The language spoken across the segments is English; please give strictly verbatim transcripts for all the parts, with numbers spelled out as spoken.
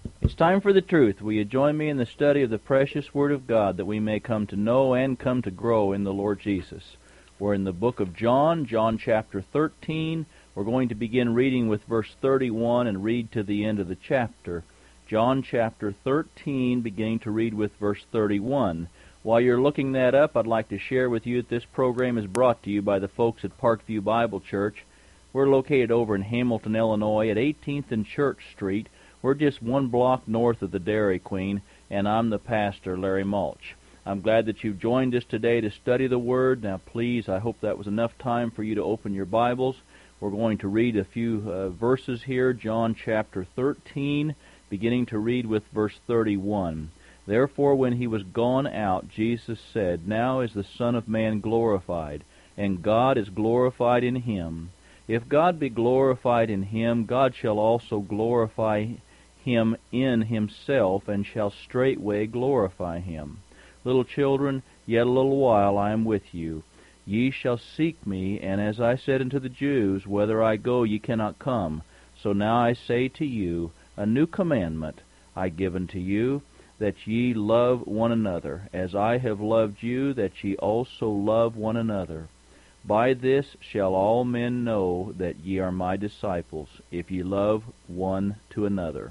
It's time for the truth. Will you join me in the study of the precious Word of God that we may come to know and come to grow in the Lord Jesus? We're in the book of John, John chapter thirteen. We're going to begin reading with verse thirty-one and read to the end of the chapter. John chapter thirteen, beginning to read with verse thirty-one. While you're looking that up, I'd like to share with you that this program is brought to you by the folks at Parkview Bible Church. We're located over in Hamilton, Illinois at eighteenth and Church Street. We're just one block north of the Dairy Queen, and I'm the pastor, Larry Mulch. I'm glad that you've joined us today to study the Word. Now, please, I hope that was enough time for you to open your Bibles. We're going to read a few uh, verses here, John chapter thirteen, beginning to read with verse thirty-one. Therefore, when he was gone out, Jesus said, Now is the Son of Man glorified, and God is glorified in him. If God be glorified in him, God shall also glorify him in himself, and shall straightway glorify him. Little children, yet a little while I am with you. Ye shall seek me, and as I said unto the Jews, Whither I go ye cannot come. So now I say to you, A new commandment I give unto you, that ye love one another, as I have loved you, that ye also love one another. By this shall all men know that ye are my disciples, if ye love one to another.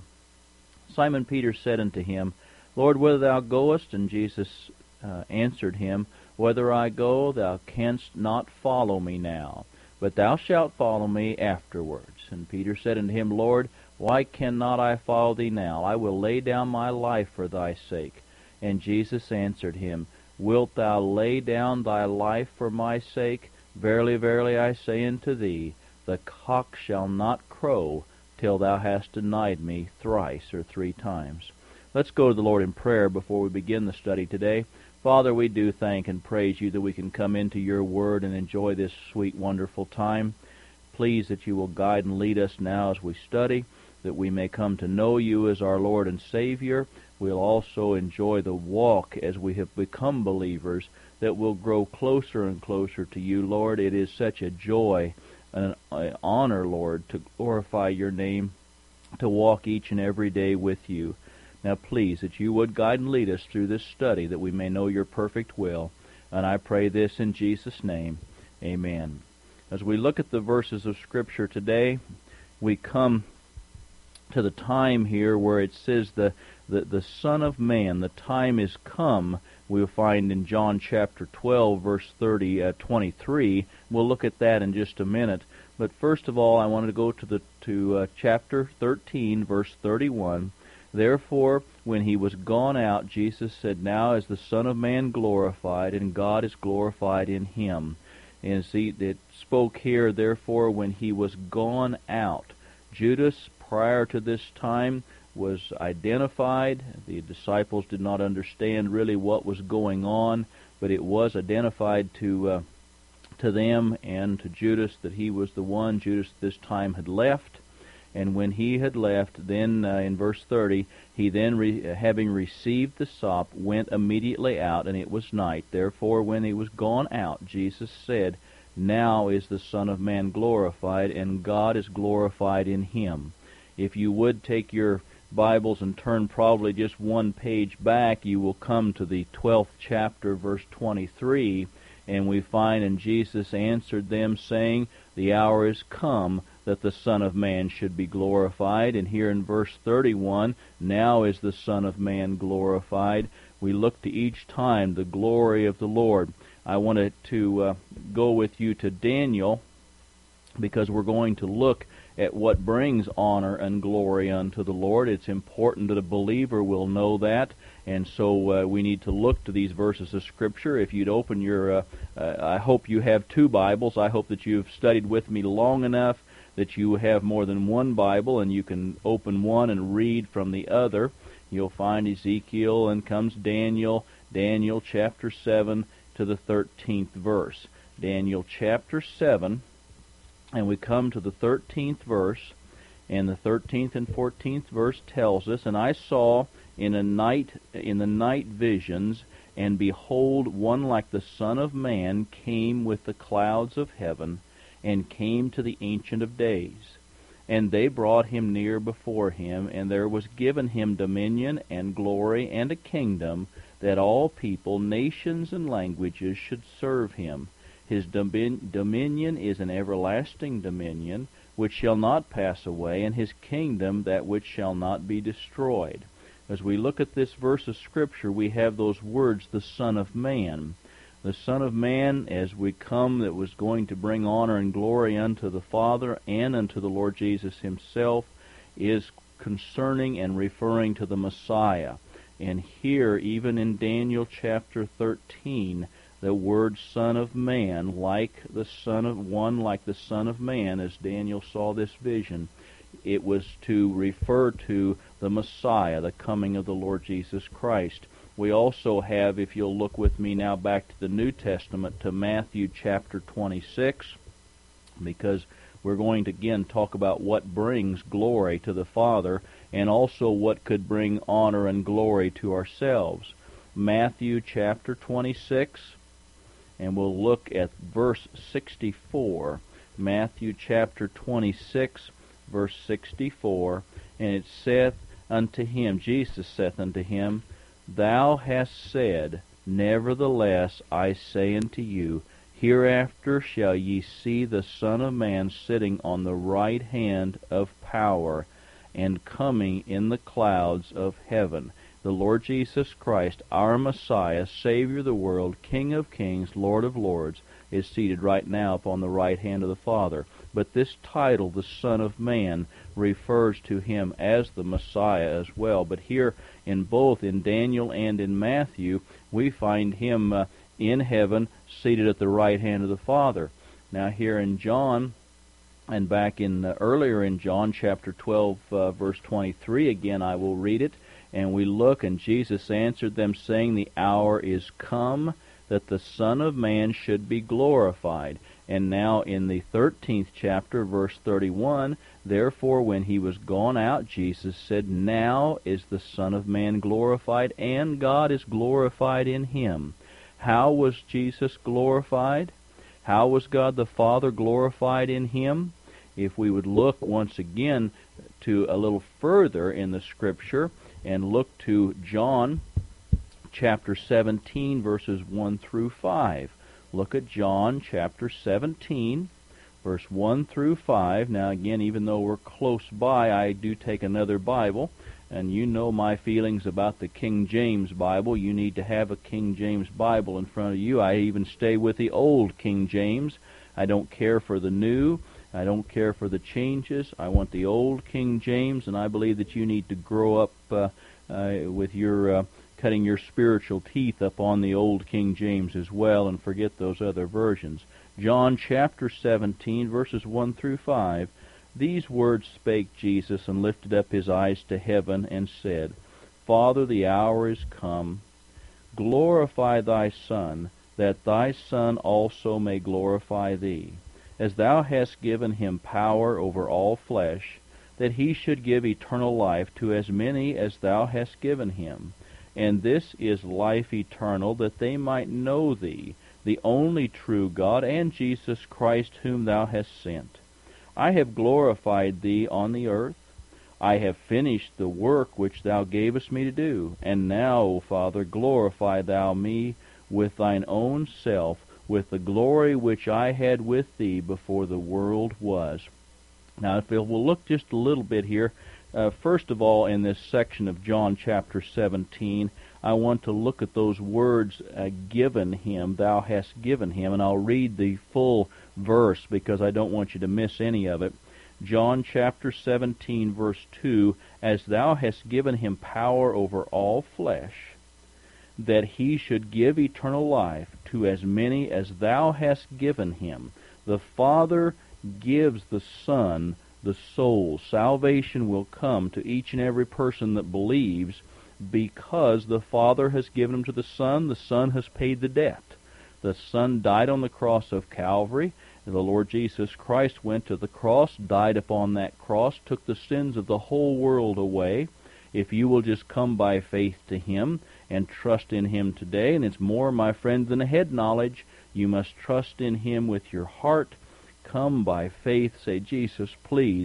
Simon Peter said unto him, Lord, whither thou goest? And Jesus uh, answered him, Whither I go, thou canst not follow me now, but thou shalt follow me afterwards. And Peter said unto him, Lord, why cannot I follow thee now? I will lay down my life for thy sake. And Jesus answered him, Wilt thou lay down thy life for my sake? Verily, verily, I say unto thee, the cock shall not crow till thou hast denied me thrice or three times. Let's go to the Lord in prayer before we begin the study today. Father, we do thank and praise you that we can come into your word and enjoy this sweet, wonderful time. Please that you will guide and lead us now as we study, that we may come to know you as our Lord and Savior. We'll also enjoy the walk as we have become believers, that we'll grow closer and closer to you, Lord. It is such a joy and an honor, Lord, to glorify your name, to walk each and every day with you. Now, please, that you would guide and lead us through this study, that we may know your perfect will. And I pray this in Jesus' name. Amen. As we look at the verses of Scripture today, we come to the time here where it says the, the, the Son of Man, the time is come. We'll find in John chapter twelve, verse thirty, uh, twenty-three. We'll look at that in just a minute. But first of all, I wanted to go to the to uh, chapter thirteen, verse thirty-one. Therefore, when he was gone out, Jesus said, Now is the Son of Man glorified, and God is glorified in him. And see, it spoke here, therefore, when he was gone out. Judas, prior to this time, was identified. The disciples did not understand really what was going on, but it was identified to uh, to them and to Judas that he was the one. Judas this time had left, and when he had left, then uh, in verse thirty, he then, re- having received the sop, went immediately out, and it was night. Therefore, when he was gone out, Jesus said, Now is the Son of Man glorified, and God is glorified in him. If you would take your Bibles and turn probably just one page back, you will come to the twelfth chapter, verse twenty-three, and we find, And Jesus answered them, saying, The hour is come that the Son of Man should be glorified. And here in verse thirty-one, Now is the Son of Man glorified. We look to each time the glory of the Lord. I wanted to uh, go with you to Daniel, because we're going to look at what brings honor and glory unto the Lord. It's important that a believer will know that, and so uh, we need to look to these verses of Scripture. If you'd open your, uh, uh, I hope you have two Bibles. I hope that you've studied with me long enough that you have more than one Bible, and you can open one and read from the other. You'll find Ezekiel, and comes Daniel, Daniel chapter seven to the thirteenth verse. Daniel chapter seven, and we come to the thirteenth verse, and the thirteenth and fourteenth verse tells us, And I saw in a night in the night visions, and behold, one like the Son of Man came with the clouds of heaven, and came to the Ancient of Days. And they brought him near before him, and there was given him dominion and glory and a kingdom, that all people, nations, and languages should serve him. His domin- dominion is an everlasting dominion, which shall not pass away, and his kingdom that which shall not be destroyed. As we look at this verse of Scripture, we have those words, the Son of Man. The Son of Man, as we come, that was going to bring honor and glory unto the Father and unto the Lord Jesus himself, is concerning and referring to the Messiah. And here, even in Daniel chapter thirteen, the word Son of Man, like the Son of one, like the Son of Man, as Daniel saw this vision, it was to refer to the Messiah, the coming of the Lord Jesus Christ. We also have, if you'll look with me now back to the New Testament, to Matthew chapter twenty-six, because we're going to again talk about what brings glory to the Father, and also what could bring honor and glory to ourselves. Matthew chapter twenty-six, and we'll look at verse sixty-four. Matthew chapter twenty-six, verse sixty-four, and it saith unto him, Jesus saith unto him, Thou hast said, Nevertheless I say unto you, Hereafter shall ye see the Son of Man sitting on the right hand of power, and coming in the clouds of heaven. The Lord Jesus Christ, our Messiah, Savior of the world, King of kings, Lord of lords, is seated right now upon the right hand of the Father. But this title, the Son of Man, refers to him as the Messiah as well. But here, in both, in Daniel and in Matthew, we find him uh, in heaven, seated at the right hand of the Father. Now here in John, and back in uh, earlier in John chapter twelve, uh, verse twenty-three, again I will read it, and we look, and Jesus answered them, saying, The hour is come that the Son of Man should be glorified. And now in the thirteenth chapter, verse thirty-one, Therefore when he was gone out, Jesus said, Now is the Son of Man glorified, and God is glorified in him. How was Jesus glorified? How was God the Father glorified in him? If we would look once again to a little further in the Scripture, and look to John chapter seventeen, verses one through five. Look at John chapter seventeen, verse one through five. Now again, even though we're close by, I do take another Bible, and you know my feelings about the King James Bible. You need to have a King James Bible in front of you. I even stay with the old King James. I don't care for the new. I don't care for the changes. I want the old King James, and I believe that you need to grow up uh, uh, with your uh, cutting your spiritual teeth up on the old King James as well, and forget those other versions. John chapter seventeen, verses one through five. These words spake Jesus, and lifted up his eyes to heaven, and said, Father, the hour is come. Glorify thy Son, that thy Son also may glorify thee, as thou hast given him power over all flesh, that he should give eternal life to as many as thou hast given him. And this is life eternal, that they might know thee, the only true God, and Jesus Christ, whom thou hast sent. I have glorified thee on the earth. I have finished the work which thou gavest me to do. And now, O Father, glorify thou me with thine own self, with the glory which I had with thee before the world was. Now, if we'll look just a little bit here, uh, first of all, in this section of John chapter seventeen, I want to look at those words, uh, given him, thou hast given him, and I'll read the full verse because I don't want you to miss any of it. John chapter seventeen, verse two, as thou hast given him power over all flesh, that he should give eternal life to as many as thou hast given him. The Father gives the Son the soul. Salvation will come to each and every person that believes, because the Father has given him to the Son. The Son has paid the debt. The Son died on the cross of Calvary. The Lord Jesus Christ went to the cross, died upon that cross, took the sins of the whole world away. If you will just come by faith to him and trust in him today, and it's more, my friend, than a head knowledge, you must trust in him with your heart. Come by faith, say, Jesus, please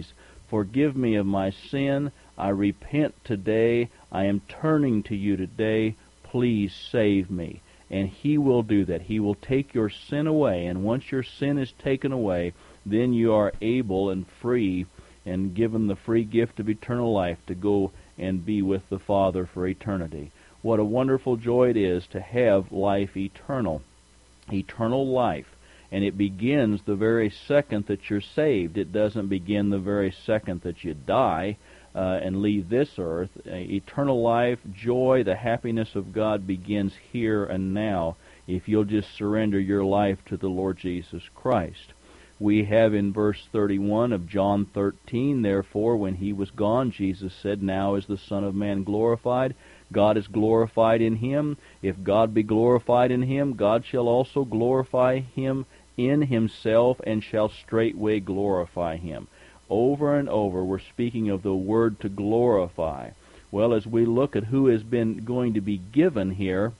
Forgive me of my sin. I repent today. I am turning to you today. Please save me. And He will do that. He will take your sin away. And once your sin is taken away, then you are able and free and given the free gift of eternal life to go and be with the Father for eternity. What a wonderful joy it is to have life eternal. Eternal life. And it begins the very second that you're saved. It doesn't begin the very second that you die uh, and leave this earth. Uh, eternal life, joy, the happiness of God begins here and now if you'll just surrender your life to the Lord Jesus Christ. We have in verse thirty-one of John thirteen, therefore, when He was gone, Jesus said, now is the Son of Man glorified. God is glorified in Him. If God be glorified in Him, God shall also glorify Him in Himself, and shall straightway glorify Him. Over and over we're speaking of the word to glorify. Well, as we look at who has been going to be given here,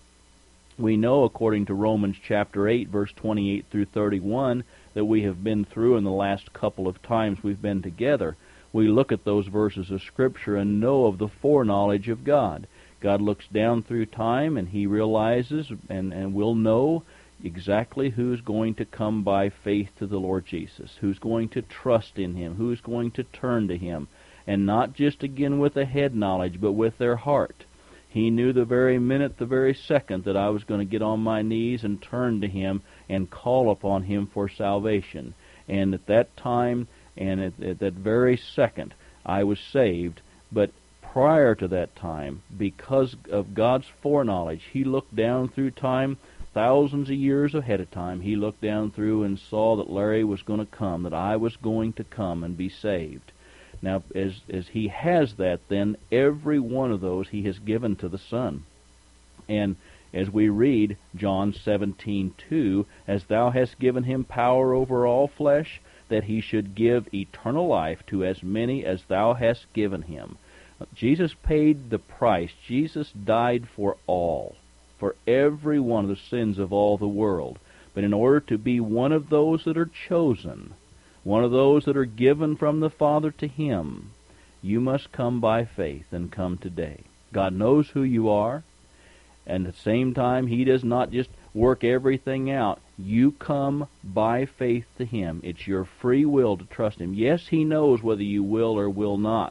we know according to Romans chapter eight, verse twenty-eight through thirty-one, that we have been through in the last couple of times we've been together. We look at those verses of Scripture and know of the foreknowledge of God. God looks down through time and He realizes and, and will know exactly who's going to come by faith to the Lord Jesus, who's going to trust in Him, who's going to turn to Him, and not just again with a head knowledge, but with their heart. He knew the very minute, the very second that I was going to get on my knees and turn to Him and call upon Him for salvation. And at that time, and at, at that very second, I was saved. But prior to that time, because of God's foreknowledge, He looked down through time, thousands of years ahead of time. He looked down through and saw that Larry was going to come, that I was going to come and be saved. Now, as as He has that, then every one of those He has given to the Son. And as we read John seventeen two, as Thou hast given Him power over all flesh, that He should give eternal life to as many as Thou hast given Him. Jesus paid the price. Jesus died for all, for every one of the sins of all the world. But in order to be one of those that are chosen, one of those that are given from the Father to Him, you must come by faith and come today. God knows who you are, and at the same time, He does not just work everything out. You come by faith to Him. It's your free will to trust Him. Yes, He knows whether you will or will not,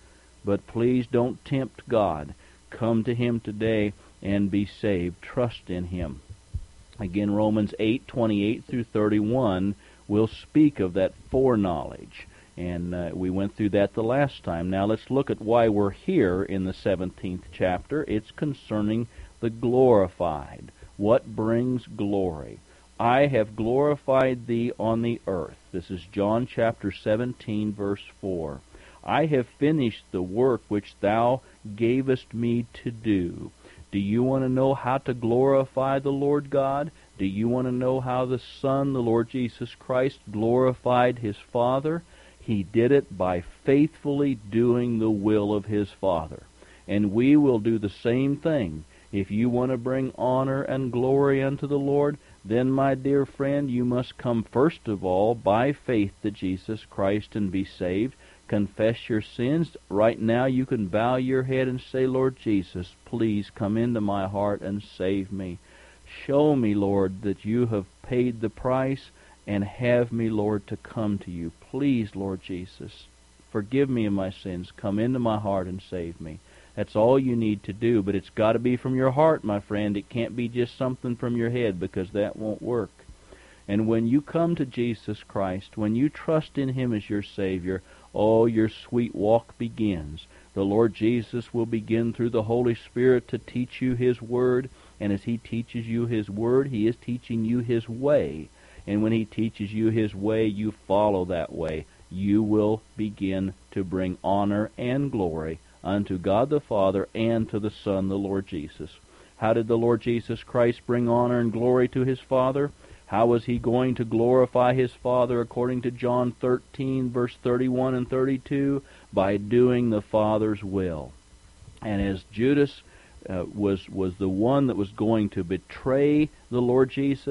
but please don't tempt God. Come to Him today and be saved. Trust in Him. Again, Romans eight twenty-eight through thirty-one will speak of that foreknowledge, and uh, we went through that the last time. Now let's look at why we're here in the seventeenth chapter. It's concerning the glorified. What brings glory? I have glorified Thee on the earth. This is John chapter seventeen, verse four. I have finished the work which Thou gavest me to do. Do you want to know how to glorify the Lord God? Do you want to know how the Son, the Lord Jesus Christ, glorified His Father? He did it by faithfully doing the will of His Father. And we will do the same thing. If you want to bring honor and glory unto the Lord, then, my dear friend, you must come first of all by faith to Jesus Christ and be saved. Confess your sins. Right now you can bow your head and say, Lord Jesus, please come into my heart and save me. Show me, Lord, that you have paid the price, and have me, Lord, to come to you. Please, Lord Jesus, forgive me of my sins. Come into my heart and save me. That's all you need to do, but it's got to be from your heart, my friend. It can't be just something from your head, because that won't work. And when you come to Jesus Christ, when you trust in Him as your Savior, oh, your sweet walk begins. The Lord Jesus will begin through the Holy Spirit to teach you His Word, and as He teaches you His Word, He is teaching you His way. And when He teaches you His way, you follow that way. You will begin to bring honor and glory unto God the Father and to the Son, the Lord Jesus. How did the Lord Jesus Christ bring honor and glory to His Father? How was He going to glorify His Father according to John thirteen, verse thirty-one and thirty-two? By doing the Father's will. And as Judas uh, was, was the one that was going to betray the Lord Jesus,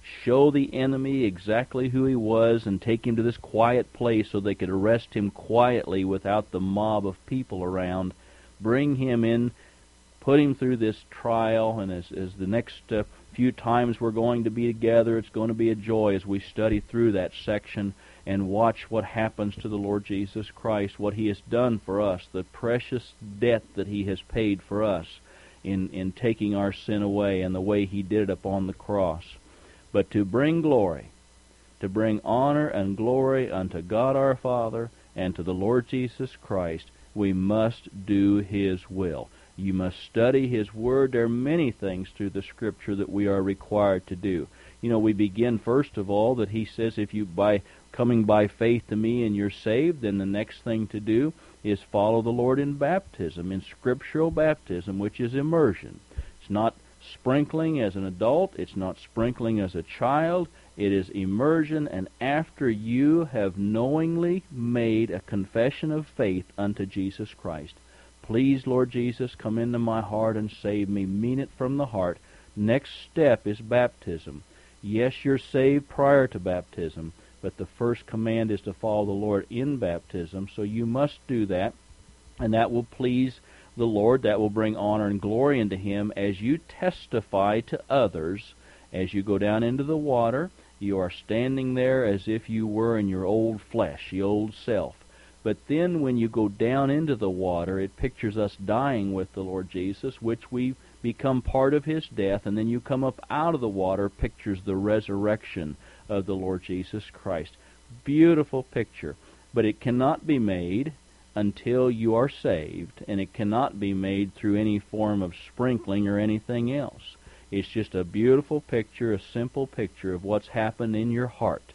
show the enemy exactly who he was and take him to this quiet place so they could arrest him quietly without the mob of people around, bring him in, put him through this trial, and as, as the next uh, few times we're going to be together, it's going to be a joy as we study through that section and watch what happens to the Lord Jesus Christ, what he has done for us, the precious debt that he has paid for us in, in taking our sin away, and the way he did it upon the cross. But to bring glory, to bring honor and glory unto God our Father and to the Lord Jesus Christ, we must do his will. You must study his word. There are many things through the Scripture that we are required to do. You know, we begin first of all that he says if you by coming by faith to me and you're saved, then the next thing to do is follow the Lord in baptism, in scriptural baptism, which is immersion. It's not sprinkling as an adult. It's not sprinkling as a child. It is immersion, and after you have knowingly made a confession of faith unto Jesus Christ, please, Lord Jesus, come into my heart and save me. Mean it from the heart. Next step is baptism. Yes, you're saved prior to baptism, but the first command is to follow the Lord in baptism, so you must do that, and that will please the Lord. That will bring honor and glory into him as you testify to others. As you go down into the water, you are standing there as if you were in your old flesh, the old self. But then when you go down into the water, it pictures us dying with the Lord Jesus, which we become part of his death, and then you come up out of the water, pictures the resurrection of the Lord Jesus Christ. Beautiful picture. But it cannot be made until you are saved, and it cannot be made through any form of sprinkling or anything else. It's just a beautiful picture, a simple picture of what's happened in your heart.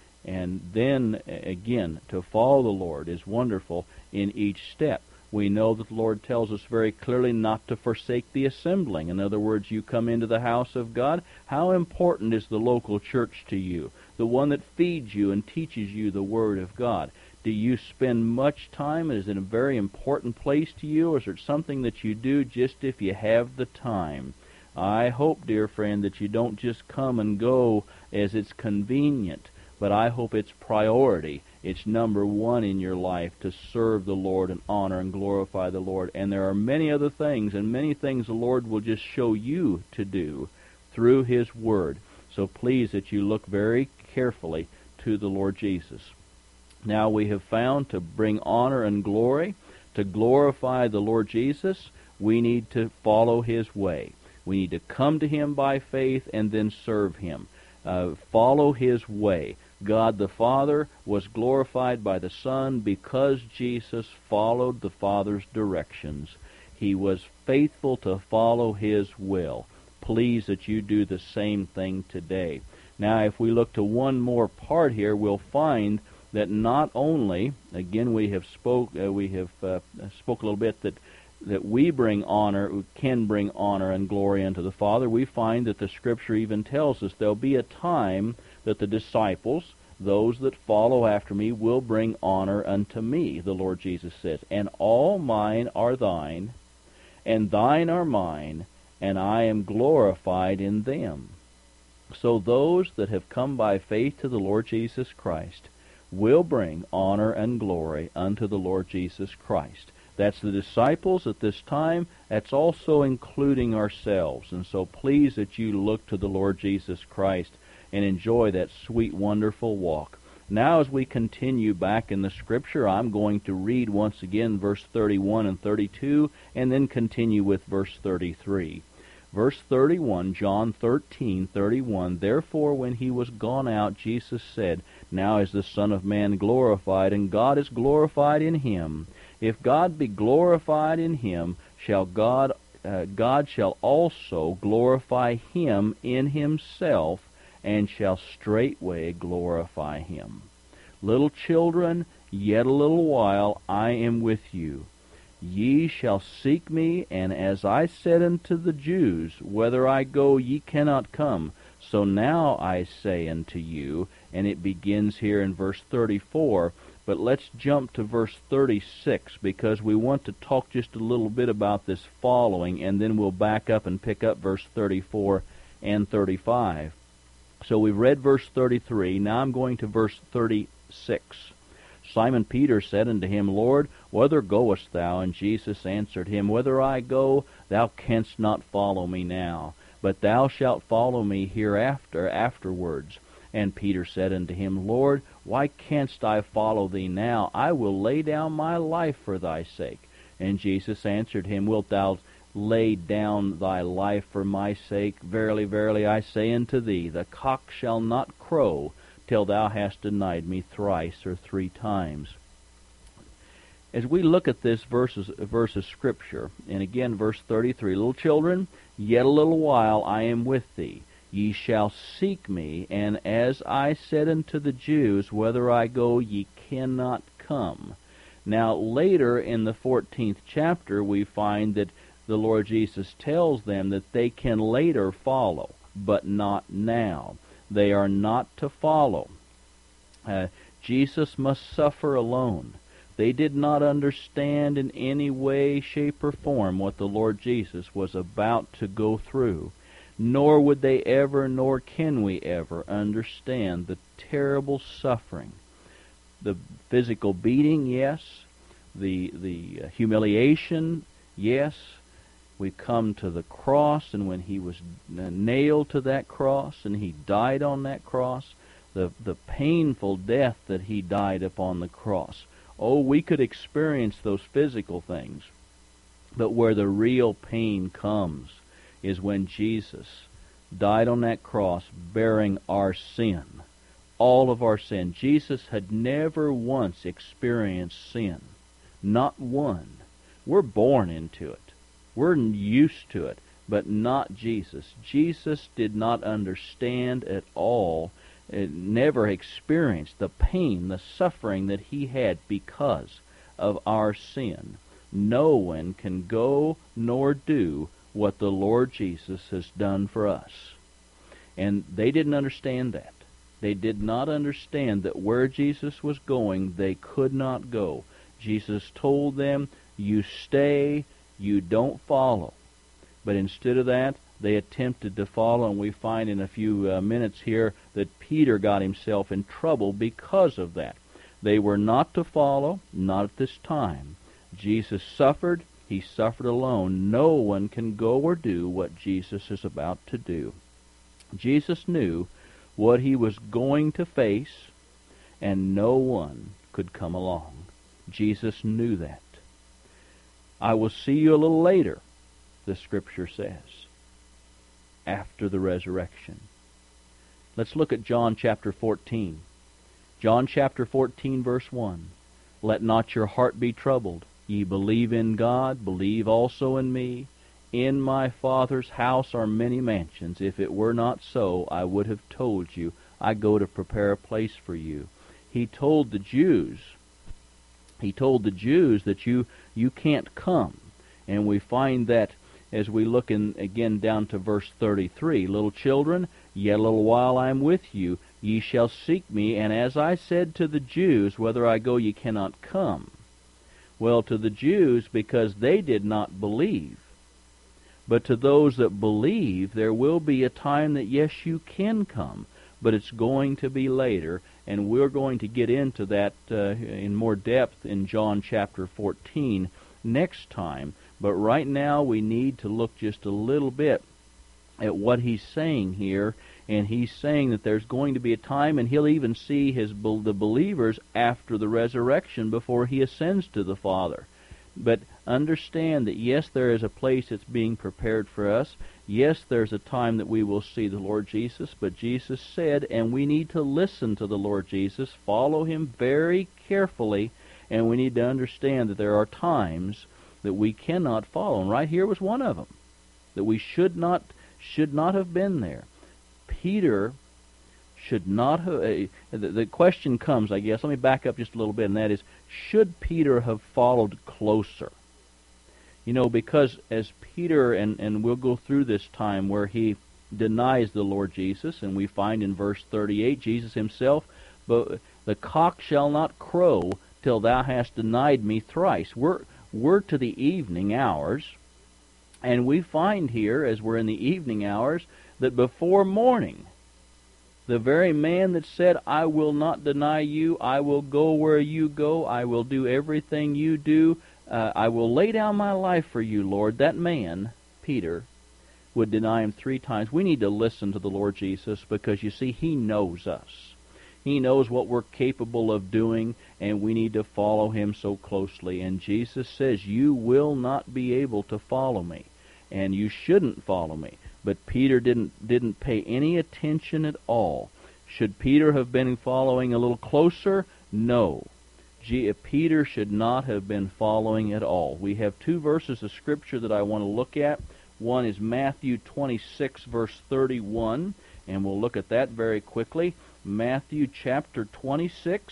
And then, again, to follow the Lord is wonderful in each step. We know that the Lord tells us very clearly not to forsake the assembling. In other words, you come into the house of God. How important is the local church to you? The one that feeds you and teaches you the Word of God. Do you spend much time? Is it a very important place to you, or is it something that you do just if you have the time? I hope, dear friend, that you don't just come and go as it's convenient, but I hope it's priority. It's number one in your life to serve the Lord and honor and glorify the Lord. And there are many other things, and many things the Lord will just show you to do through his Word. So please that you look very carefully to the Lord Jesus. Now we have found to bring honor and glory, to glorify the Lord Jesus, we need to follow his way. We need to come to him by faith and then serve him. Uh, follow his way. God the Father was glorified by the Son because Jesus followed the Father's directions. He was faithful to follow his will. Please that you do the same thing today. Now, if we look to one more part here, we'll find that not only, again, we have spoke, uh, we have uh, spoke a little bit that that we bring honor, can bring honor and glory unto the Father. We find that the Scripture even tells us there'll be a time that the disciples, those that follow after me, will bring honor unto me, the Lord Jesus says. And all mine are thine, and thine are mine, and I am glorified in them. So those that have come by faith to the Lord Jesus Christ will bring honor and glory unto the Lord Jesus Christ. That's the disciples at this time. That's also including ourselves. And so please that you look to the Lord Jesus Christ and enjoy that sweet, wonderful walk. Now as we continue back in the Scripture, I'm going to read once again verse thirty-one and thirty-two, and then continue with verse thirty-three. Verse thirty-one, John thirteen thirty-one, Therefore when he was gone out, Jesus said, Now is the Son of Man glorified, and God is glorified in him. If God be glorified in him, shall God uh, God shall also glorify him in himself, and shall straightway glorify him. Little children, yet a little while I am with you. Ye shall seek me, and as I said unto the Jews, Whither I go ye cannot come, so now I say unto you. And it begins here in verse thirty-four, but let's jump to verse thirty-six, because we want to talk just a little bit about this following, and then we'll back up and pick up verse thirty-four and thirty-five. So we've read verse thirty-three. Now I'm going to verse thirty-six. Simon Peter said unto him, Lord, whither goest thou? And Jesus answered him, Whither I go, thou canst not follow me now, but thou shalt follow me hereafter, afterwards. And Peter said unto him, Lord, why canst I follow thee now? I will lay down my life for thy sake. And Jesus answered him, Wilt thou lay down thy life for my sake? Verily, verily, I say unto thee, the cock shall not crow till thou hast denied me thrice or three times. As we look at this verses, verse of Scripture, and again verse thirty-three, Little children, yet a little while I am with thee. Ye shall seek me, and as I said unto the Jews, Whither I go, ye cannot come. Now later in the fourteenth chapter we find that the Lord Jesus tells them that they can later follow, but not now. They are not to follow. Uh, Jesus must suffer alone. They did not understand in any way, shape, or form what the Lord Jesus was about to go through. Nor would they ever, nor can we ever, understand the terrible suffering. The physical beating, yes. The, the humiliation, yes. We come to the cross, and when he was nailed to that cross, and he died on that cross, the, the painful death that he died upon the cross. Oh, we could experience those physical things, but where the real pain comes is when Jesus died on that cross bearing our sin, all of our sin. Jesus had never once experienced sin, not one. We're born into it. We're used to it, but not Jesus. Jesus did not understand at all, it never experienced the pain, the suffering that he had because of our sin. No one can go nor do what the Lord Jesus has done for us. And they didn't understand that. They did not understand that where Jesus was going, they could not go. Jesus told them, you stay, you don't follow. But instead of that, they attempted to follow, and we find in a few uh, minutes here that Peter got himself in trouble because of that. They were not to follow, not at this time. Jesus suffered, he suffered alone. No one can go or do what Jesus is about to do. Jesus knew what he was going to face, and no one could come along. Jesus knew that. I will see you a little later, the Scripture says, after the resurrection. Let's look at John chapter fourteen. John chapter fourteen, verse one. Let not your heart be troubled. Ye believe in God, believe also in me. In my Father's house are many mansions. If it were not so, I would have told you. I go to prepare a place for you. He told the Jews, he told the Jews that you, you can't come. And we find that as we look in again down to verse thirty-three. Little children, yet a little while I am with you. Ye shall seek me, and as I said to the Jews, whither I go ye cannot come. Well, to the Jews, because they did not believe. But to those that believe, there will be a time that, yes, you can come, but it's going to be later, and we're going to get into that uh, in more depth in John chapter fourteen next time. But right now we need to look just a little bit at what he's saying here, and he's saying that there's going to be a time, and he'll even see his the believers after the resurrection before he ascends to the Father. But understand that, yes, there is a place that's being prepared for us. Yes, there's a time that we will see the Lord Jesus, but Jesus said, and we need to listen to the Lord Jesus, follow him very carefully, and we need to understand that there are times that we cannot follow. And right here was one of them, that we should not should not have been there. Peter should not have... Uh, the, the question comes, I guess, let me back up just a little bit, and that is, should Peter have followed closer? You know, because as Peter, and, and we'll go through this time where he denies the Lord Jesus, and we find in verse thirty-eight, Jesus himself, but the cock shall not crow till thou hast denied me thrice. We're, we're to the evening hours, and we find here, as we're in the evening hours, that before morning, The very man that said, I will not deny you, I will go where you go, I will do everything you do, uh, I will lay down my life for you, Lord. That man, Peter, would deny him three times. We need to listen to the Lord Jesus because, you see, he knows us. He knows what we're capable of doing, and we need to follow him so closely. And Jesus says, you will not be able to follow me, and you shouldn't follow me. But Peter didn't didn't pay any attention at all. Should Peter have been following a little closer? No. G- Peter should not have been following at all. We have two verses of Scripture that I want to look at. One is Matthew twenty-six, verse thirty-one, and we'll look at that very quickly. Matthew chapter twenty-six,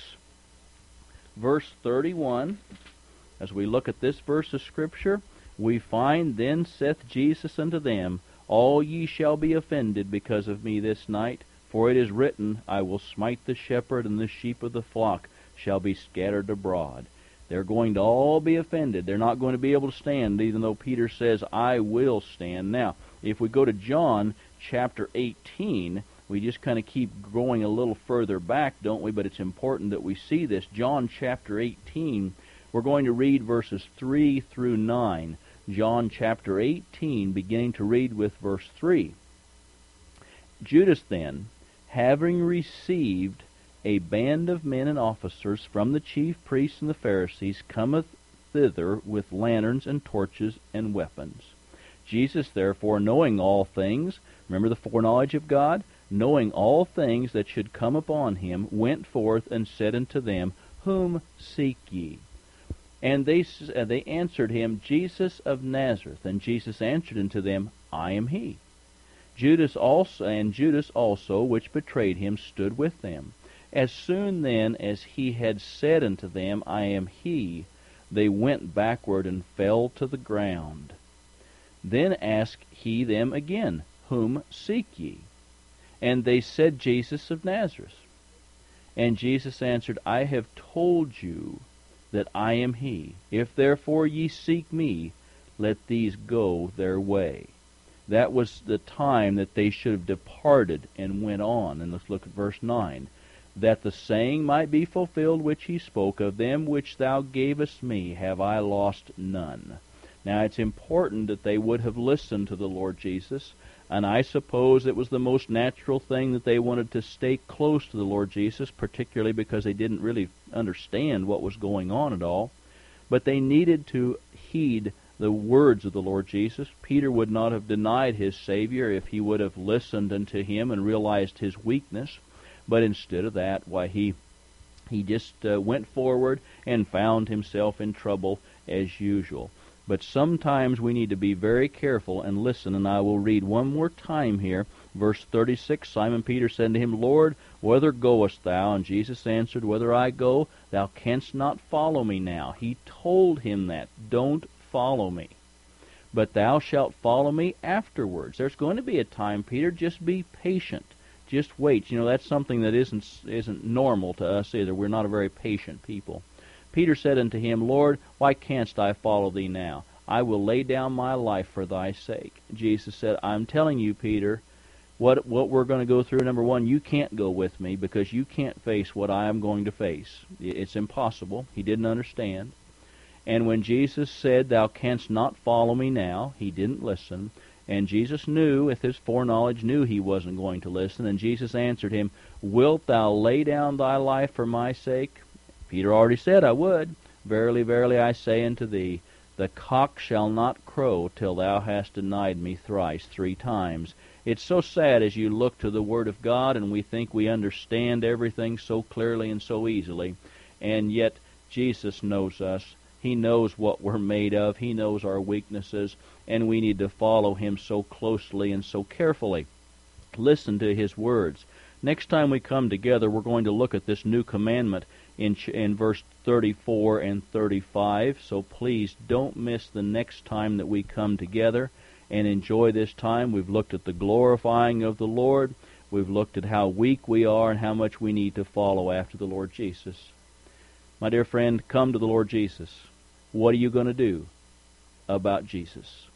verse thirty-one. As we look at this verse of Scripture, we find, Then saith Jesus unto them, All ye shall be offended because of me this night, for it is written, I will smite the shepherd, and the sheep of the flock shall be scattered abroad. They're going to all be offended. They're not going to be able to stand, even though Peter says, I will stand. Now, if we go to John chapter eighteen, we just kind of keep going a little further back, don't we? But it's important that we see this. John chapter eighteen, we're going to read verses three through nine. John chapter eighteen, beginning to read with verse three. Judas then, having received a band of men and officers from the chief priests and the Pharisees, cometh thither with lanterns and torches and weapons. Jesus therefore, knowing all things, remember the foreknowledge of God, knowing all things that should come upon him, went forth and said unto them, Whom seek ye? And they uh, they answered him, Jesus of Nazareth. And Jesus answered unto them, I am he. Judas also, and Judas also, which betrayed him, stood with them. As soon then as he had said unto them, I am he, they went backward and fell to the ground. Then asked he them again, Whom seek ye? And they said, Jesus of Nazareth. And Jesus answered, I have told you that I am he. If therefore ye seek me, let these go their way. That was the time that they should have departed and went on. And let's look at verse nine. That the saying might be fulfilled which he spoke, Of them which thou gavest me have I lost none. Now it's important that they would have listened to the Lord Jesus, and I suppose it was the most natural thing that they wanted to stay close to the Lord Jesus, particularly because they didn't really understand what was going on at all. But they needed to heed the words of the Lord Jesus. Peter would not have denied his Savior if he would have listened unto him and realized his weakness. But instead of that, why, he he just uh, went forward and found himself in trouble as usual. But sometimes we need to be very careful and listen, and I will read one more time here. Verse thirty-six, Simon Peter said to him, Lord, whither goest thou? And Jesus answered, Whither I go, thou canst not follow me now. He told him that. Don't follow me. But thou shalt follow me afterwards. There's going to be a time, Peter, just be patient. Just wait. You know, that's something that isn't isn't normal to us either. We're not a very patient people. Peter said unto him, Lord, why canst I follow thee now? I will lay down my life for thy sake. Jesus said, I'm telling you, Peter, what what we're going to go through. Number one, you can't go with me because you can't face what I am going to face. It's impossible. He didn't understand. And when Jesus said, Thou canst not follow me now, he didn't listen. And Jesus knew, with his foreknowledge, knew he wasn't going to listen. And Jesus answered him, Wilt thou lay down thy life for my sake? Peter already said, I would. Verily, verily, I say unto thee, the cock shall not crow till thou hast denied me thrice, three times. It's so sad as you look to the Word of God and we think we understand everything so clearly and so easily. And yet, Jesus knows us. He knows what we're made of. He knows our weaknesses. And we need to follow Him so closely and so carefully. Listen to His words. Next time we come together, we're going to look at this new commandment in, in verse thirty-four and thirty-five. So please don't miss the next time that we come together and enjoy this time. We've looked at the glorifying of the Lord. We've looked at how weak we are and how much we need to follow after the Lord Jesus. My dear friend, come to the Lord Jesus. What are you going to do about Jesus?